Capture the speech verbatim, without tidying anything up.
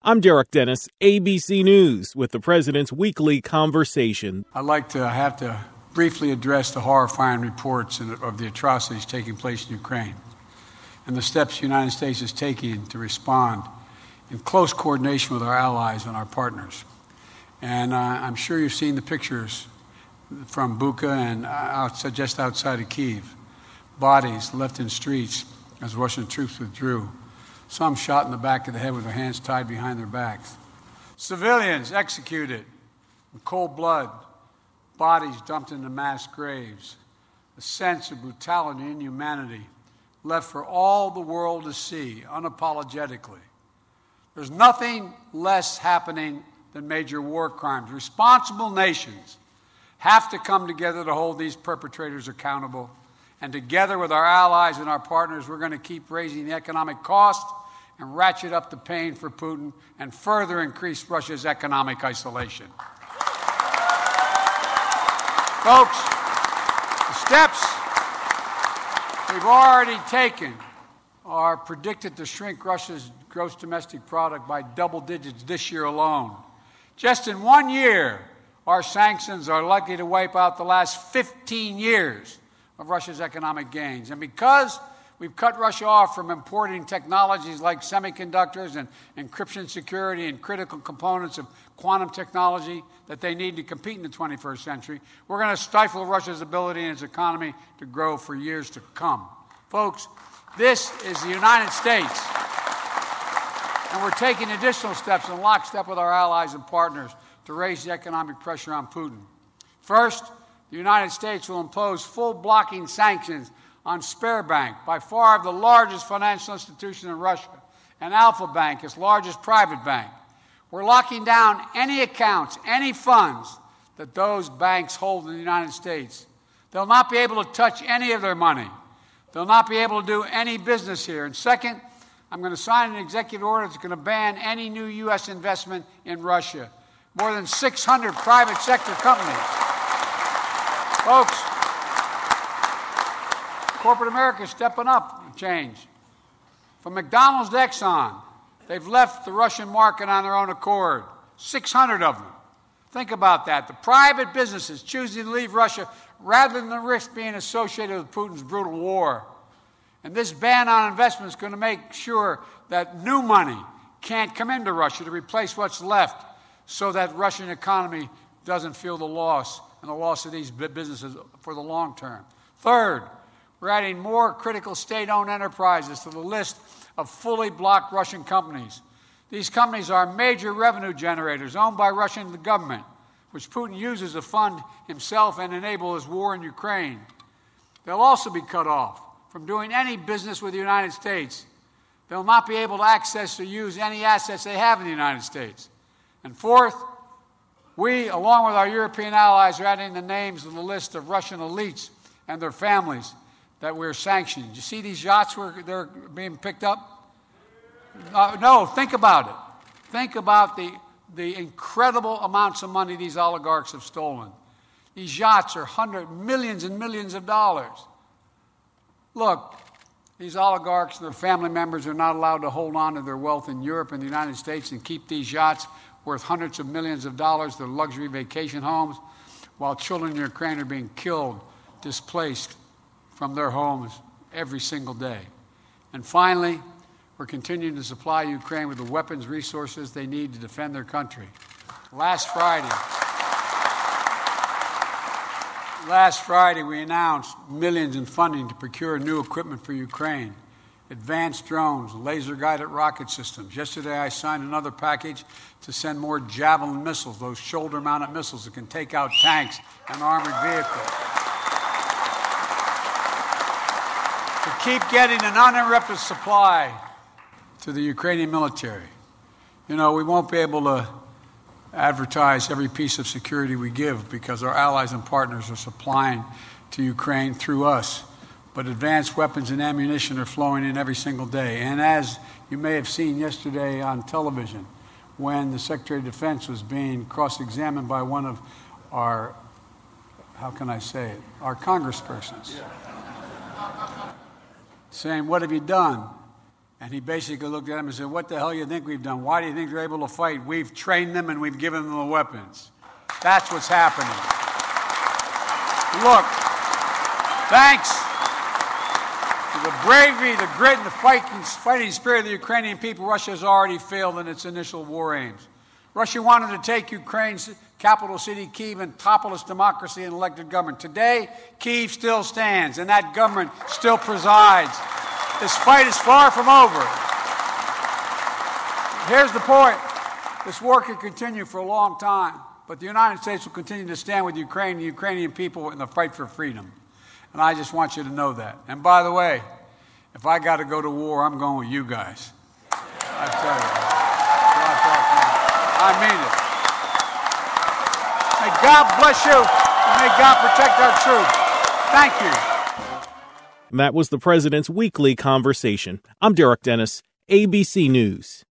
I'm Derek Dennis, A B C News, with the President's weekly conversation. I'd like to have to briefly address the horrifying reports of the atrocities taking place in Ukraine and the steps the United States is taking to respond in close coordination with our allies and our partners. And uh, I'm sure you've seen the pictures from Bucha and outside, just outside of Kyiv. Bodies left in streets as Russian troops withdrew. Some shot in the back of the head with their hands tied behind their backs. Civilians executed in cold blood. Bodies dumped into mass graves. A sense of brutality and inhumanity left for all the world to see unapologetically. There's nothing less happening than major war crimes. Responsible nations have to come together to hold these perpetrators accountable. And together with our allies and our partners, we're going to keep raising the economic cost and ratchet up the pain for Putin and further increase Russia's economic isolation. Folks, the steps we've already taken are predicted to shrink Russia's gross domestic product by double digits this year alone. Just in one year, our sanctions are likely to wipe out the last fifteen years of Russia's economic gains. And because we've cut Russia off from importing technologies like semiconductors and encryption security and critical components of quantum technology that they need to compete in the twenty-first century, we're going to stifle Russia's ability and its economy to grow for years to come. Folks, this is the United States, and we're taking additional steps in lockstep with our allies and partners to raise the economic pressure on Putin. First, the United States will impose full blocking sanctions on Sberbank, by far the largest financial institution in Russia, and Alfa Bank, its largest private bank. We're locking down any accounts, any funds that those banks hold in the United States. They'll not be able to touch any of their money. They'll not be able to do any business here. And second, I'm going to sign an executive order that's going to ban any new U S investment in Russia. More than six hundred private sector companies. Folks, corporate America is stepping up and change. From McDonald's to Exxon, they've left the Russian market on their own accord. six hundred of them. Think about that. The private businesses choosing to leave Russia rather than risk being associated with Putin's brutal war. And this ban on investment is going to make sure that new money can't come into Russia to replace what's left so that Russian economy doesn't feel the loss and the loss of these businesses for the long term. Third, we're adding more critical state-owned enterprises to the list of fully blocked Russian companies. These companies are major revenue generators owned by Russian government, which Putin uses to fund himself and enable his war in Ukraine. They'll also be cut off from doing any business with the United States. They'll not be able to access or use any assets they have in the United States. And fourth, we, along with our European allies, are adding the names of the list of Russian elites and their families that we're sanctioning. You see these yachts where they're being picked up? Uh, no, think about it. Think about the, the incredible amounts of money these oligarchs have stolen. These yachts are hundreds, millions and millions of dollars. Look, these oligarchs and their family members are not allowed to hold on to their wealth in Europe and the United States and keep these yachts worth hundreds of millions of dollars, their luxury vacation homes, while children in Ukraine are being killed, displaced from their homes every single day. And finally, we're continuing to supply Ukraine with the weapons, resources they need to defend their country. Last Friday, last Friday we announced millions in funding to procure new equipment for Ukraine, advanced drones, laser-guided rocket systems. Yesterday I signed another package to send more Javelin missiles, those shoulder-mounted missiles that can take out tanks and armored vehicles. To keep getting an uninterrupted supply to the Ukrainian military. You know, we won't be able to advertise every piece of security we give because our allies and partners are supplying to Ukraine through us. But advanced weapons and ammunition are flowing in every single day. And as you may have seen yesterday on television, when the Secretary of Defense was being cross-examined by one of our, how can I say it, our congresspersons, saying, what have you done? And he basically looked at him and said, what the hell do you think we've done? Why do you think they're able to fight? We've trained them and we've given them the weapons. That's what's happening. Look, thanks to the bravery, the grit, and the fighting, fighting spirit of the Ukrainian people, Russia has already failed in its initial war aims. Russia wanted to take Ukraine's capital city, Kyiv, and topple its democracy and elected government. Today, Kyiv still stands, and that government still presides. This fight is far from over. Here's the point. This war can continue for a long time, but the United States will continue to stand with Ukraine and the Ukrainian people in the fight for freedom. And I just want you to know that. And by the way, if I got to go to war, I'm going with you guys. I tell you. I mean it. May God bless you, and may God protect our troops. Thank you. That was the president's weekly conversation. I'm Derek Dennis, A B C News.